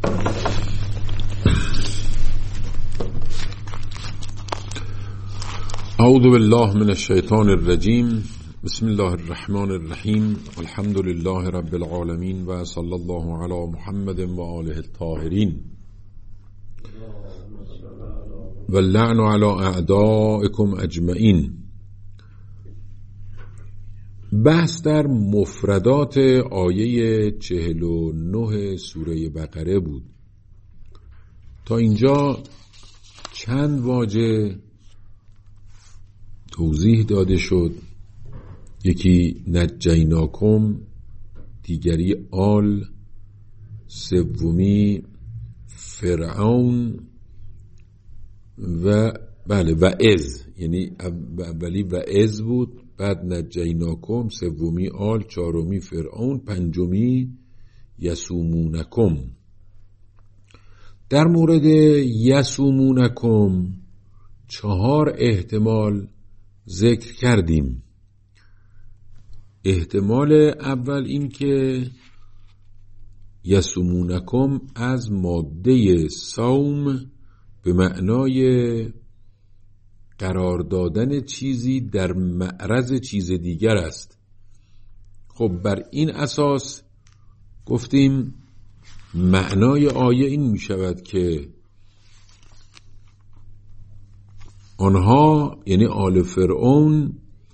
اعوذ بالله من الشیطان الرجیم. بسم الله الرحمن الرحیم. الحمد لله رب العالمین و صلی الله علی محمد و آله الطاهرین و اللعن علی اعدائکم اجمعین. بحث در مفردات آیه 49 سوره بقره بود. تا اینجا چند واژه توضیح داده شد. یکی نجیناکم، دیگری آل، سومی فرعون و از، یعنی اولی و از بود، بعد نجیناکم، سومی آل، چهارمی فرعون، پنجمی یسومونکم. در مورد یسومونکم 4 احتمال ذکر کردیم. احتمال اول این که یسومونکم از ماده صوم به معنای قرار دادن چیزی در معرض چیز دیگر است. خب بر این اساس گفتیم معنای آیه این می شود که آنها، یعنی آل فرعون،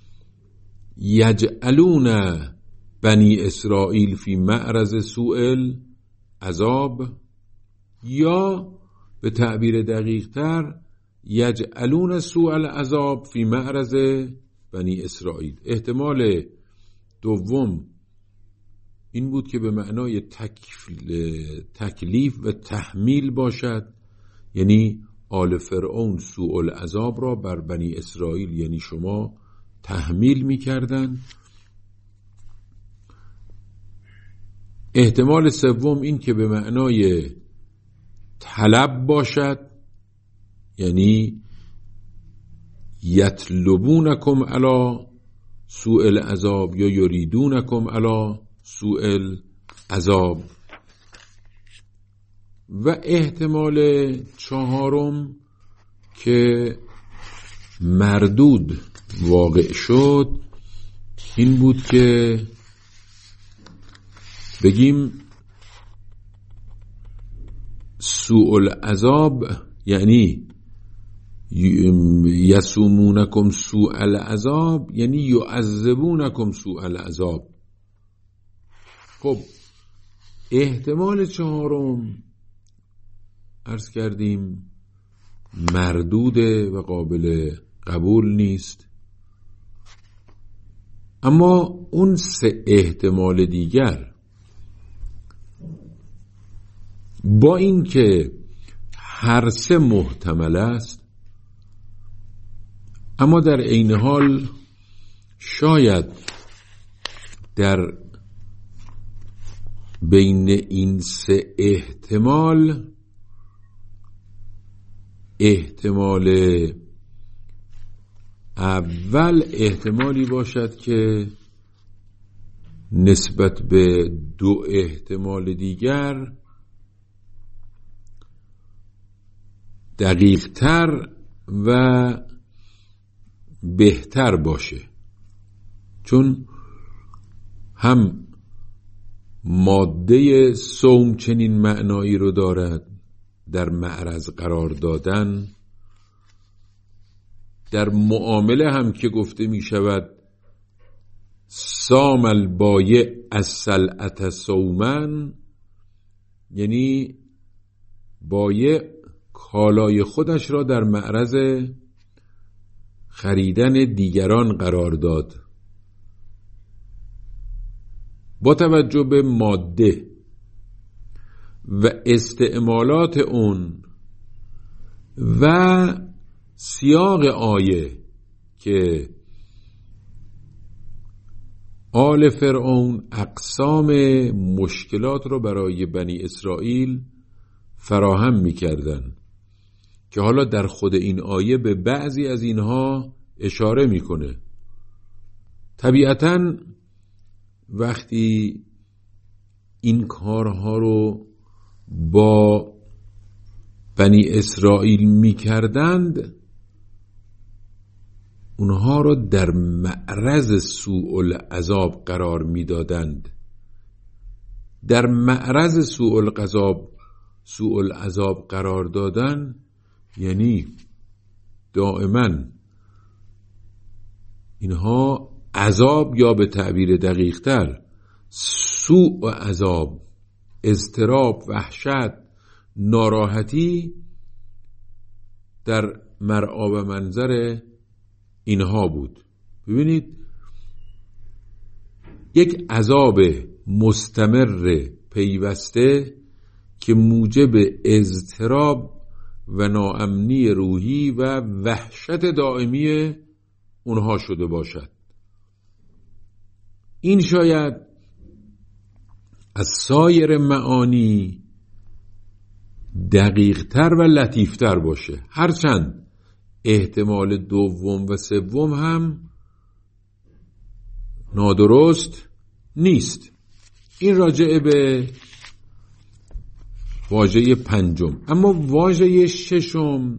یجعلون بنی اسرائیل فی معرض سوء العذاب، یا به تعبیر دقیق تر یجعلون سوء العذاب فی معرض بنی اسرائیل. احتمال دوم این بود که به معنای تکلیف و تحمیل باشد، یعنی آل فرعون سوء العذاب را بر بنی اسرائیل، یعنی شما، تحمیل می کردن. احتمال سوم این که به معنای طلب باشد، یعنی یطلبونکم علی سوء العذاب یا یریدونکم علی سوء العذاب. و احتمال چهارم که مردود واقع شد این بود که بگیم سوء العذاب، یعنی یسومونکم سوء العذاب، یعنی یعذبونکم سوء العذاب. خب احتمال چهارم عرض کردیم مردوده و قابل قبول نیست. اما اون 3 احتمال دیگر با این که هر 3 محتمل است، اما در عین حال شاید در بین این 3 احتمال اول احتمالی باشد که نسبت به 2 احتمال دیگر دقیق‌تر و بهتر باشه، چون هم ماده صوم چنین معنایی رو دارد، در معرض قرار دادن. در معامله هم که گفته می شود سام البایع السلعة صوما، یعنی بایع کالای خودش را در معرض خریدن دیگران قرار داد. با توجه به ماده و استعمالات اون و سیاق آیه که آل فرعون اقسام مشکلات رو برای بنی اسرائیل فراهم می‌کردن که حالا در خود این آیه به بعضی از اینها اشاره میکنه. طبیعتاً وقتی این کارها رو با بنی اسرائیل میکردند اونها را در معرض سوء العذاب قرار میدادند. در معرض سوء العذاب قرار دادن یعنی دائما اینها عذاب، یا به تعبیر دقیق‌تر سوء عذاب، اضطراب، وحشت، ناراحتی در مرعا و منظر اینها بود. ببینید یک عذاب مستمر پیوسته که موجب اضطراب و ناامنی روحی و وحشت دائمی اونها شده باشد. این شاید از سایر معانی دقیق‌تر و لطیف‌تر باشه، هرچند احتمال دوم و سوم هم نادرست نیست. این راجع به واژه پنجم. اما واژه ششم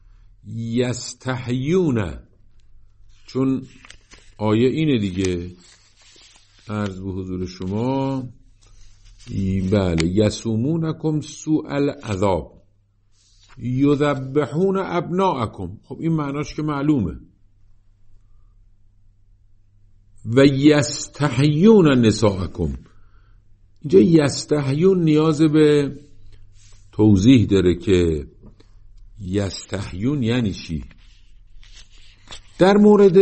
یستحیون، چون آیه اینه دیگه، عرض به حضور شما، بله، یسومونکم سوء العذاب یذبحون ابناءکم. خب این معناش که معلومه. و یستحیون نساءکم. اینجا یستحیون نیاز به توضیح داره که یستحیون یعنی چی. در مورد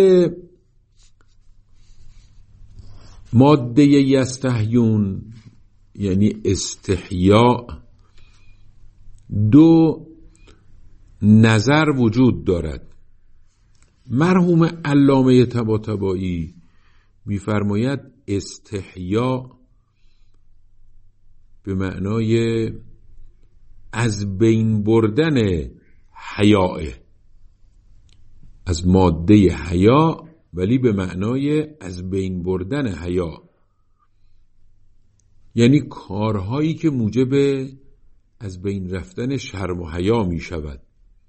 ماده یستحیون یعنی استحیاء دو نظر وجود دارد. مرحوم علامه طباطبایی می‌فرماید استحیاء به معنای از بین بردن حیاء، از ماده حیا، ولی به معنای از بین بردن حیا، یعنی کارهایی که موجب از بین رفتن شرم و حیا می شود.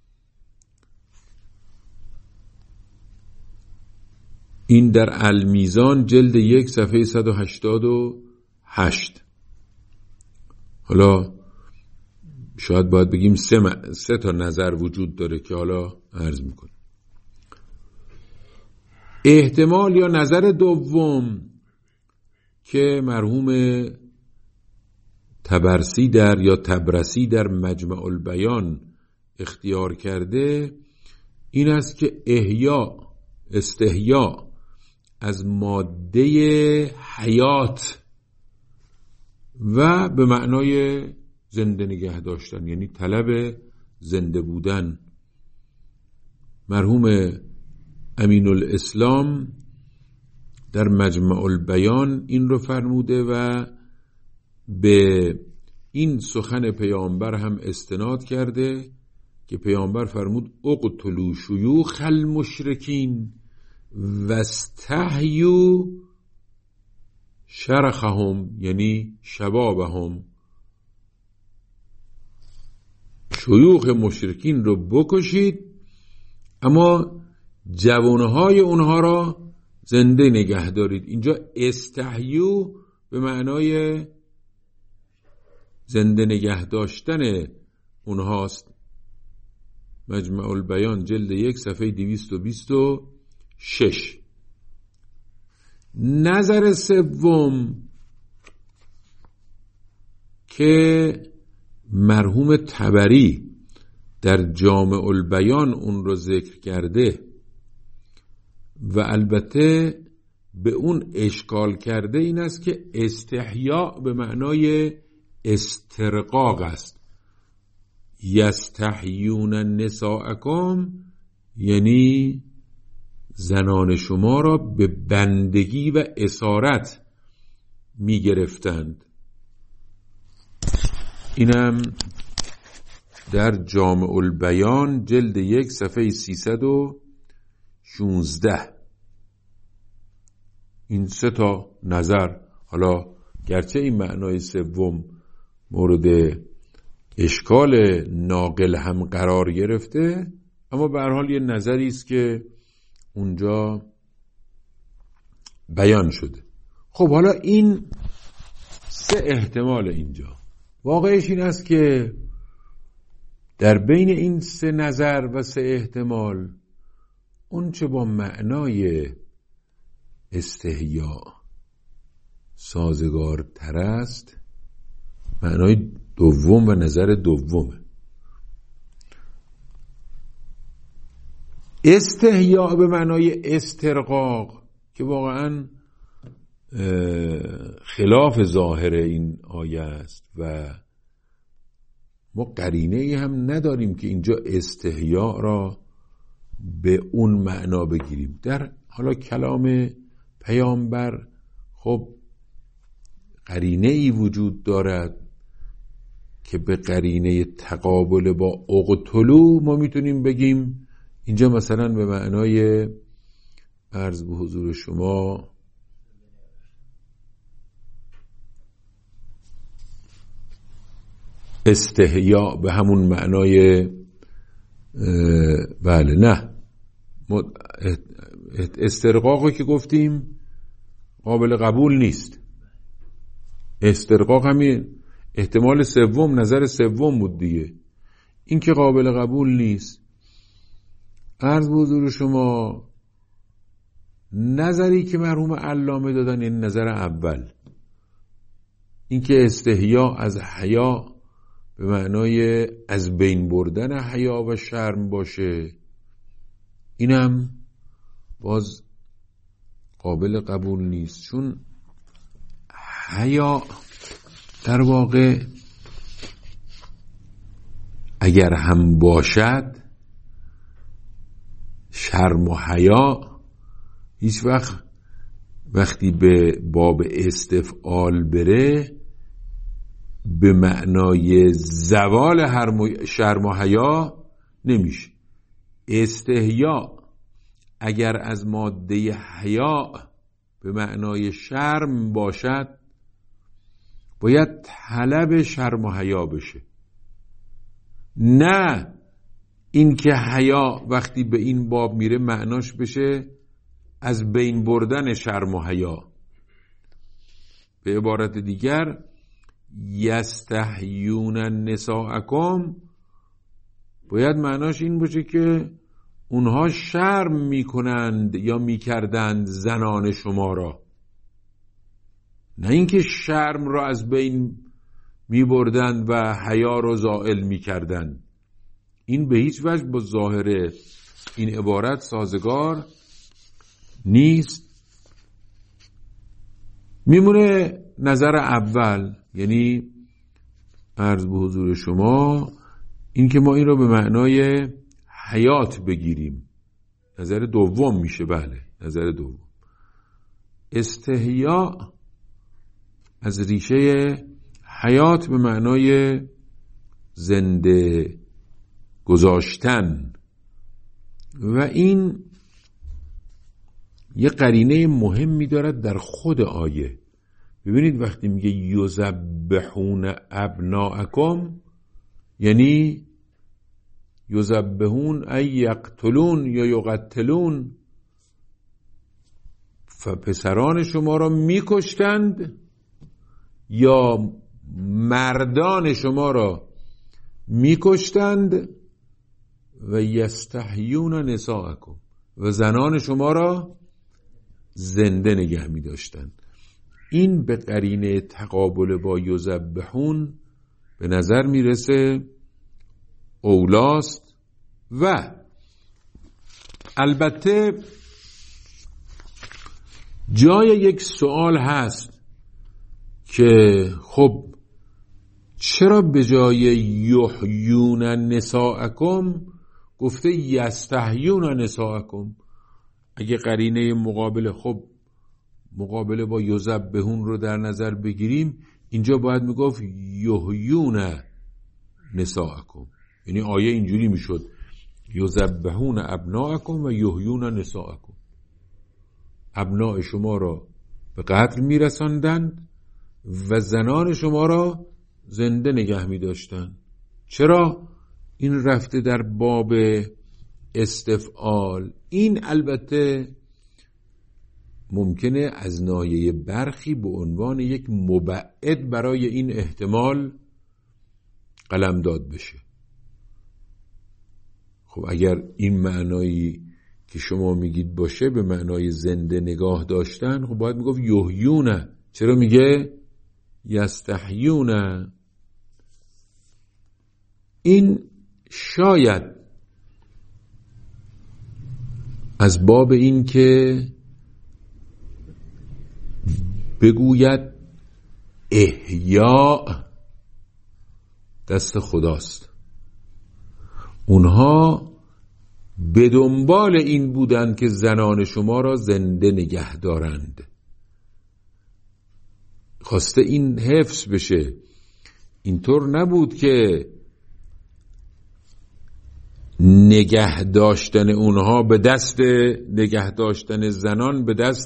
این در المیزان جلد 1 صفحه 188. حالا شاید باید بگیم سه تا نظر وجود داره که حالا عرض میکنم. احتمال یا نظر دوم که مرحوم تبرسی در مجمع البیان اختیار کرده این است که استحیا از ماده حیات و به معنای زنده نگه داشتن، یعنی طلب زنده بودن. مرحوم امین الاسلام در مجمع البیان این رو فرموده و به این سخن پیامبر هم استناد کرده که پیامبر فرمود اقتلوا شیوخ المشرکین واستحیوا شرخهم، یعنی شبابهم. شیوخ مشرکین رو بکشید اما جوانهای اونها را زنده نگه دارید. اینجا استحیو به معنای زنده نگه داشتن اونهاست. مجمع البیان جلد 1 صفحه 226. نظر سوم که مرحوم طبری در جامع البیان اون رو ذکر کرده و البته به اون اشکال کرده این است که استحیاء به معنای استرقاق است. یستحیون نساءکم یعنی زنان شما را به بندگی و اسارت می گرفتند. اینم در جامع البیان جلد 1 صفحه 316. این سه تا نظر، حالا گرچه این معنای سوم مورد اشکال ناقل هم قرار گرفته، اما به هر حال یه نظری است که اونجا بیان شده. خب حالا این 3 احتمال اینجا، واقعش این است که در بین این 3 نظر و 3 احتمال اون چه با معنای استحیا سازگار تر است معنای دوم و نظر دومه. استحیا به معنای استرقاق که واقعا خلاف ظاهر این آیه است و ما قرینه ای هم نداریم که اینجا استحیا را به اون معنا بگیریم. در حالا کلام پیامبر خب قرینه ای وجود دارد که به قرینه تقابل با اقتلو ما میتونیم بگیم اینجا مثلا به معنای عرض به حضور شما استحیا به همون معنای بله نه استرقاقی که گفتیم قابل قبول نیست. استرقاق همین احتمال سوم، نظر سوم بود دیگه، این که قابل قبول نیست. عرض به حضور شما نظری که مرحوم علامه دادن این نظر اول، این که استحیا از حیا به معنای از بین بردن حیا و شرم باشه، اینم باز قابل قبول نیست، چون حیا در واقع اگر هم باشد شرم و حیا هیچ وقتی به باب استفعال بره به معنای زوال شرم و حیا نمیشه. استحیا اگر از ماده حیا به معنای شرم باشد باید طلب شرم و حیا بشه، نه این که حیا وقتی به این باب میره معناش بشه از بین بردن شرم و حیا. به عبارت دیگر یستحیون نساءکم باید معناش این باشه که اونها شرم میکنند یا میکردند زنان شما را، نه اینکه شرم را از بین میبردند و حیا را زائل میکردند. این به هیچ وجه با ظاهر این عبارت سازگار نیست. میمونه نظر اول، یعنی عرض به حضور شما این که ما این رو به معنای حیات بگیریم. نظر دوم میشه. بله نظر دوم. استحیا از ریشه حیات به معنای زنده گذاشتن و این یه قرینه مهمی دارد در خود آیه. ببینید وقتی میگه یذبحون ابناءکم یعنی یذبحون ای یقتلون یا یقتلون، پسران شما را میکشتند یا مردان شما را میکشتند و یستحیون نساءکم و زنان شما را زنده نگه می‌داشتند. این به قرینه تقابل با یذبحون به نظر میرسه اولاست. و البته جای یک سوال هست که خب چرا به جای یحیون نساءکم گفته یستحیون نساءکم؟ اگه قرینه مقابل خب مقابله با یذبحون رو در نظر بگیریم اینجا باید میگفت یحیون نساءکم، یعنی آیه اینجوری میشد یذبحون ابناءکم و یحیون نساءکم، ابناء شما را به قتل میرساندند و زنان شما را زنده نگه میداشتند. چرا این رفته در باب استفعال؟ این البته ممکنه از ناحیه برخی به عنوان یک مبعد برای این احتمال قلمداد بشه. خب اگر این معنایی که شما میگید باشه به معنای زنده نگاه داشتن، خب باید میگفت یحیون. چرا میگه یستحیون؟ این شاید از باب این که بگوید احیاء دست خداست، اونها به دنبال این بودند که زنان شما را زنده نگه دارند، خواسته این حفظ بشه. اینطور نبود که نگه داشتن اونها به دست، نگه داشتن زنان به دست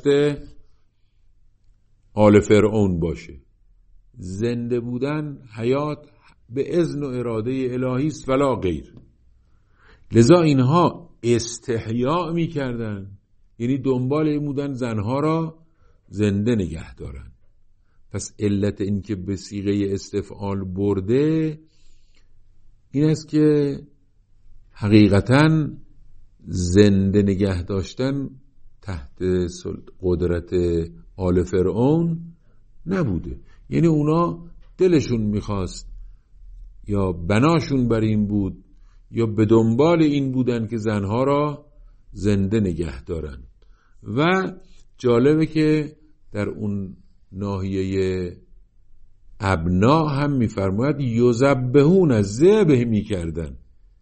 آل فرعون باشه. زنده بودن، حیات به اذن و اراده الهی است ولا غیر. لذا اینها استحیاء میکردن، یعنی دنبال این بودن زنها را زنده نگه دارن. پس علت این که به صیغه استفعال برده این است که حقیقتاً زنده نگه داشتن تحت قدرت آل فرعون نبوده. یعنی اونا دلشون میخواست یا بناشون بر این بود یا به دنبال این بودن که زنها را زنده نگه دارن. و جالبه که در اون ناحیه ابنا هم میفرماید یذبحون، از ذبح میکردن،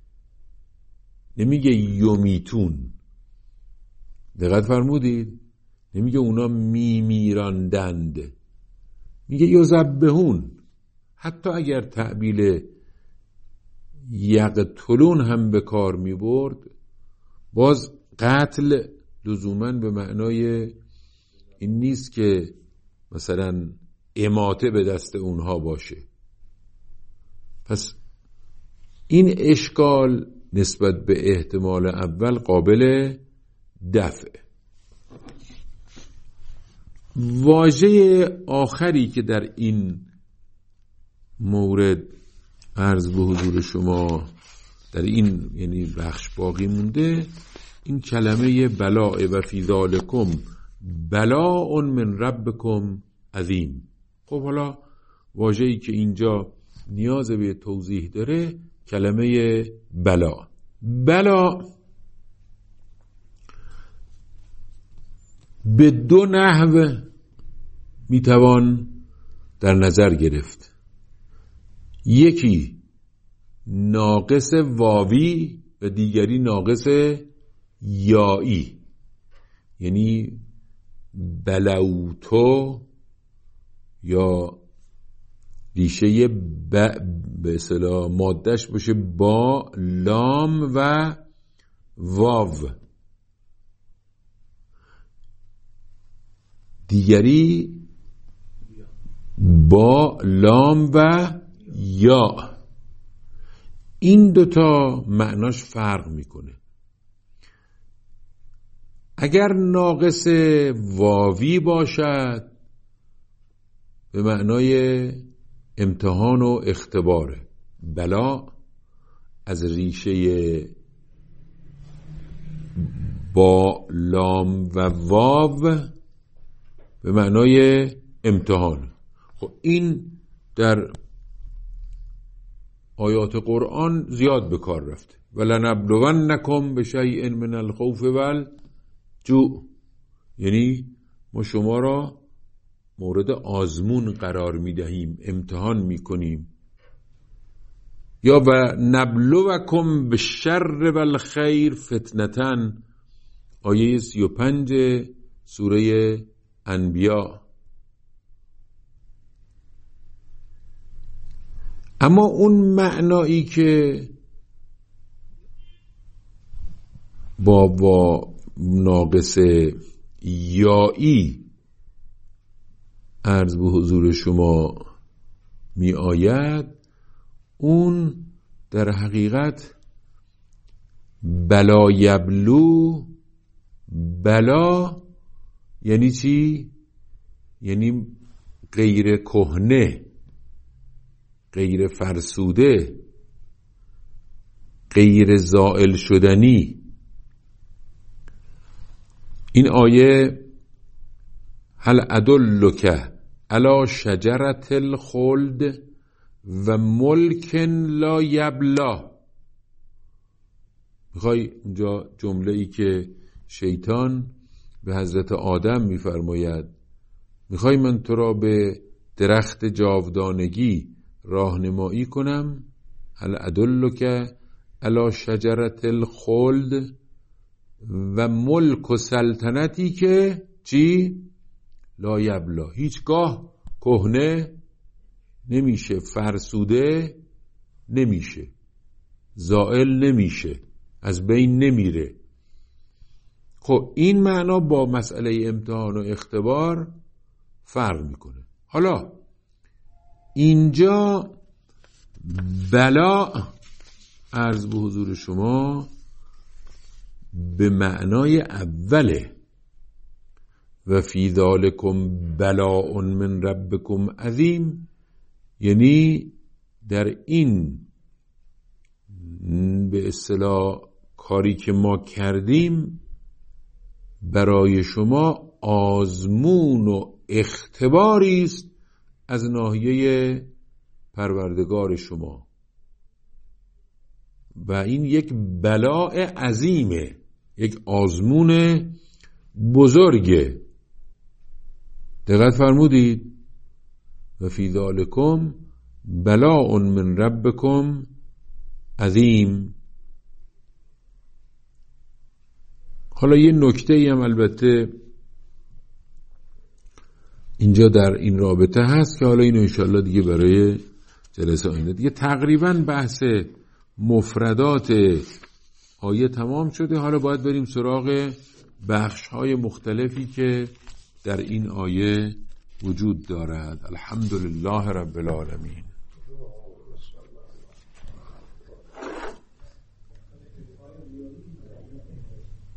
نمیگه یمیتون. دقت فرمودید؟ نمیگه اونا میمیراندند، میگه یذبحون. حتی اگر تعبیل یقتلون هم به کار میبرد، باز قتل لزوماً به معنای این نیست که مثلا اماته به دست اونها باشه. پس این اشکال نسبت به احتمال اول قابل دفع. واژه آخری که در این مورد عرض به حضور شما در این یعنی بخش باقی مونده، این کلمه بلاء و فی ذالکم بلاء من ربکم عظیم. خب حالا واژه‌ای که اینجا نیاز به توضیح داره کلمه بلا. بلا به دو نحو میتوان در نظر گرفت. یکی ناقص واوی و دیگری ناقص یایی، یعنی بلوتو یا ریشه به اصطلاح مادهش باشه با لام و واو، دیگری با لام و یا. این دوتا معناش فرق میکنه. اگر ناقص واوی باشد به معنای امتحان و اختباره. بلا از ریشه با لام و واو به معنای امتحان. خب این در آیات قرآن زیاد به کار رفته. ولنبلونکم بشیء من الخوف والجوع، یعنی ما شما را مورد آزمون قرار میدهیم، امتحان میکنیم. یا و نبلوکم بالشر والخیر فتنة، آیه 35 سوره انبیاء. اما اون معنایی که با ناقص یایی عرض به حضور شما می آید، اون در حقیقت بلا یبلو، بلا یعنی چی؟ یعنی غیر کهنه، غیر فرسوده، غیر زائل شدنی. این آیه هل ادلک علی شجرة الخلد و ملک لا یبلا. میخوای اینجا جمله ای که شیطان به حضرت آدم میفرماید، میخوای من تو را به درخت جاودانگی راهنمایی کنم؟ هل ادلک علی شجرة الخلد و ملک و سلطنتی که چی؟ لا یبلا، هیچگاه کهنه نمیشه، فرسوده نمیشه، زائل نمیشه، از بین نمیره. خب این معنا با مسئله امتحان و اختبار فرق میکنه. حالا اینجا بلا عرض به حضور شما به معنای اوله، و فی ذالکم بلاء من ربکم عظیم، یعنی در این به اصطلاح کاری که ما کردیم برای شما آزمون و اختباری است از ناحیه پروردگار شما، و این یک بلاء عظیمه، یک آزمون بزرگه. دقت فرمودید؟ و فی ذالکم بلاء من ربکم عظیم. حالا یه نکته ای هم البته اینجا در این رابطه هست که حالا اینو انشاءالله دیگه برای جلسه آینده دیگه تقریبا بحث مفردات آیه تمام شده. حالا باید بریم سراغ بخش‌های مختلفی که در این آیه وجود دارد. الحمدلله رب العالمین.